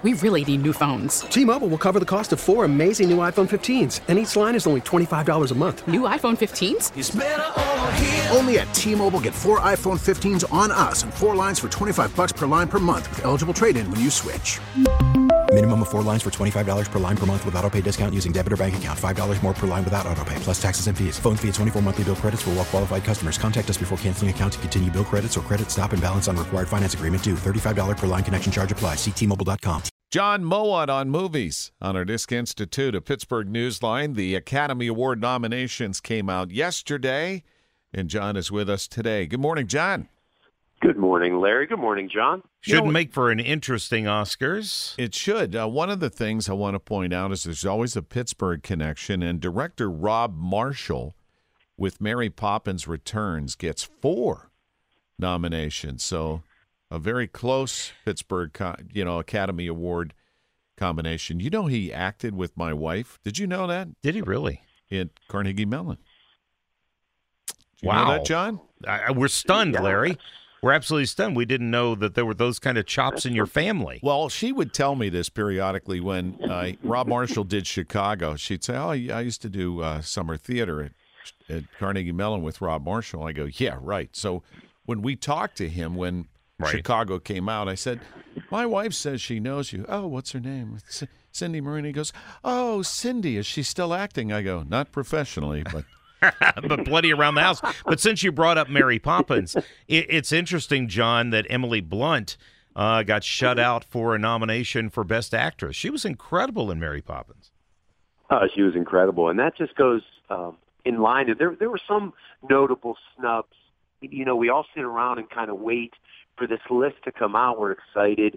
We really need new phones. T-Mobile will cover the cost of 4 amazing new iPhone 15s, and each line is only $25 a month. New iPhone 15s? It's better over here. Only at T-Mobile, get 4 iPhone 15s on us and 4 lines for $25 per line per month with eligible trade-in when you switch. Minimum of 4 lines for $25 per line per month with autopay discount using debit or bank account. $5 more per line without autopay, plus taxes and fees. Phone fee at 24 monthly bill credits for well-qualified customers. Contact us before canceling account to continue bill credits or credit stop and balance on required finance agreement due. $35 per line connection charge applies. See T-Mobile.com. John Mowat on movies on our Disc Institute, a Pittsburgh Newsline. The Academy Award nominations came out yesterday, and John is with us today. Good morning, John. Good morning, Larry. Good morning, John. Shouldn't make for an interesting Oscars. It should. One of the things I want to point out is there's always a Pittsburgh connection, and director Rob Marshall with Mary Poppins Returns gets 4 nominations. So a very close Pittsburgh, Academy Award combination. You know, he acted with my wife. Did you know that? Did he really? In Carnegie Mellon. Did you Wow. know that, John? We're stunned, Larry. We're absolutely stunned. We didn't know that there were those kind of chops in your family. Well, she would tell me this periodically when Rob Marshall did Chicago. She'd say, I used to do summer theater at Carnegie Mellon with Rob Marshall. I go, yeah, right. So when we talked to him when Chicago came out, I said, my wife says she knows you. Oh, what's her name? Cindy Marini. He goes, oh, Cindy, is she still acting? I go, not professionally, but... but plenty around the house. But since you brought up Mary Poppins, it's interesting, John, that Emily Blunt got shut out for a nomination for Best Actress. She was incredible in Mary Poppins. She was incredible, and that just goes in line. There were some notable snubs. You know, we all sit around and kind of wait for this list to come out. We're excited.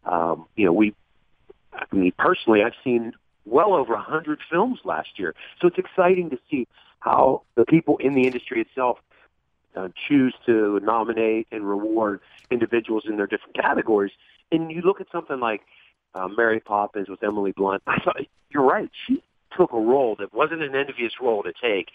Personally, I've seen well over 100 films last year, so it's exciting to see how the people in the industry itself choose to nominate and reward individuals in their different categories. And you look at something like Mary Poppins with Emily Blunt. I thought, you're right. She took a role that wasn't an envious role to take,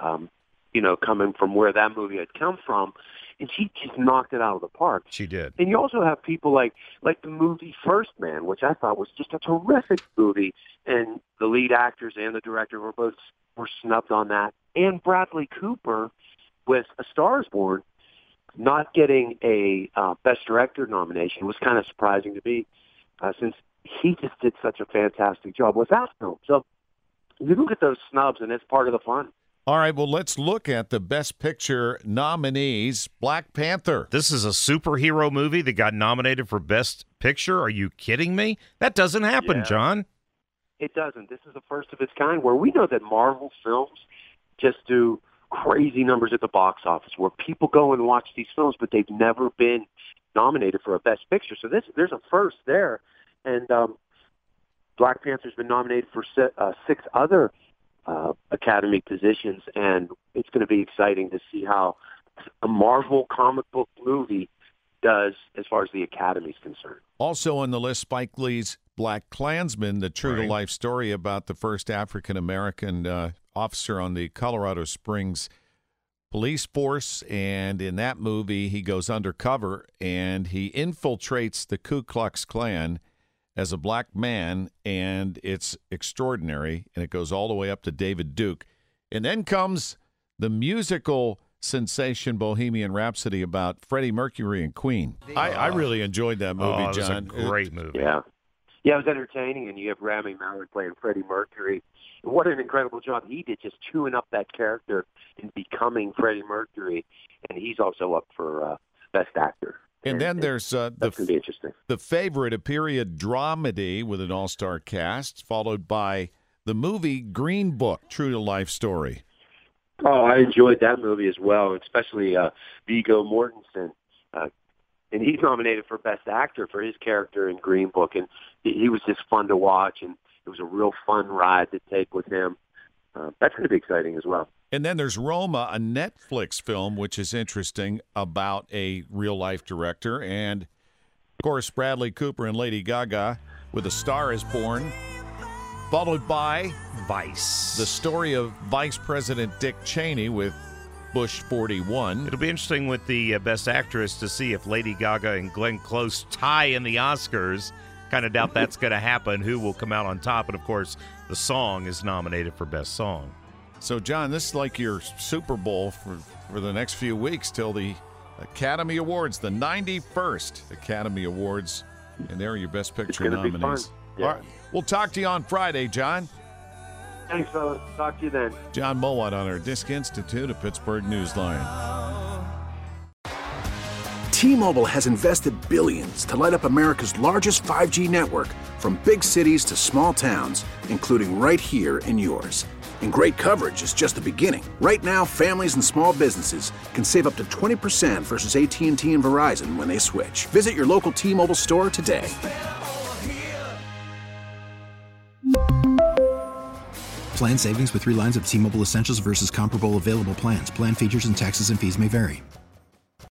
coming from where that movie had come from. And she just knocked it out of the park. She did. And you also have people like the movie First Man, which I thought was just a terrific movie. And the lead actors and the director were snubbed on that. And Bradley Cooper with A Star is Born not getting a Best Director nomination was kind of surprising to me since he just did such a fantastic job with that film. So you look at those snubs, and it's part of the fun. All right, well, let's look at the Best Picture nominees. Black Panther. This is a superhero movie that got nominated for Best Picture. Are you kidding me? That doesn't happen, John. It doesn't. This is the first of its kind where we know that Marvel films just do crazy numbers at the box office where people go and watch these films, but they've never been nominated for a Best Picture. So there's a first there. And Black Panther's been nominated for 6 other Academy positions, and it's going to be exciting to see how a Marvel comic book movie does as far as the Academy's concerned. Also on the list, Spike Lee's Black Klansman, the true-to-life story about the first African-American officer on the Colorado Springs police force. And in that movie, he goes undercover, and he infiltrates the Ku Klux Klan as a black man, and it's extraordinary, and it goes all the way up to David Duke. And then comes the musical sensation Bohemian Rhapsody about Freddie Mercury and Queen. I really enjoyed that movie, John. It was a great movie. Yeah, it was entertaining, and you have Rami Malek playing Freddie Mercury. What an incredible job he did just chewing up that character and becoming Freddie Mercury, and he's also up for Best Actor. And then there's that's going to be interesting. The Favorite, a period dramedy with an all-star cast, followed by the movie Green Book, true-to-life story. Oh, I enjoyed that movie as well, especially Viggo Mortensen. And he's nominated for Best Actor for his character in Green Book, and he was just fun to watch, and it was a real fun ride to take with him. That's going to be exciting as well. And then there's Roma, a Netflix film, which is interesting, about a real-life director. And, of course, Bradley Cooper and Lady Gaga with A Star is Born, followed by Vice, the story of Vice President Dick Cheney with Bush 41. It'll be interesting with the Best Actress to see if Lady Gaga and Glenn Close tie in the Oscars kind of doubt that's going to happen. Who will come out on top? And, of course, the song is nominated for Best Song. So, John, this is like your Super Bowl for the next few weeks till the Academy Awards, the 91st Academy Awards, and there are your Best Picture nominees. Yeah. All right. We'll talk to you on Friday, John. Thanks, fellas. Talk to you then. John Mowat on our Disc Institute of Pittsburgh Newsline. T-Mobile has invested billions to light up America's largest 5G network, from big cities to small towns, including right here in yours. And great coverage is just the beginning. Right now, families and small businesses can save up to 20% versus AT&T and Verizon when they switch. Visit your local T-Mobile store today. Plan savings with 3 lines of T-Mobile Essentials versus comparable available plans. Plan features and taxes and fees may vary.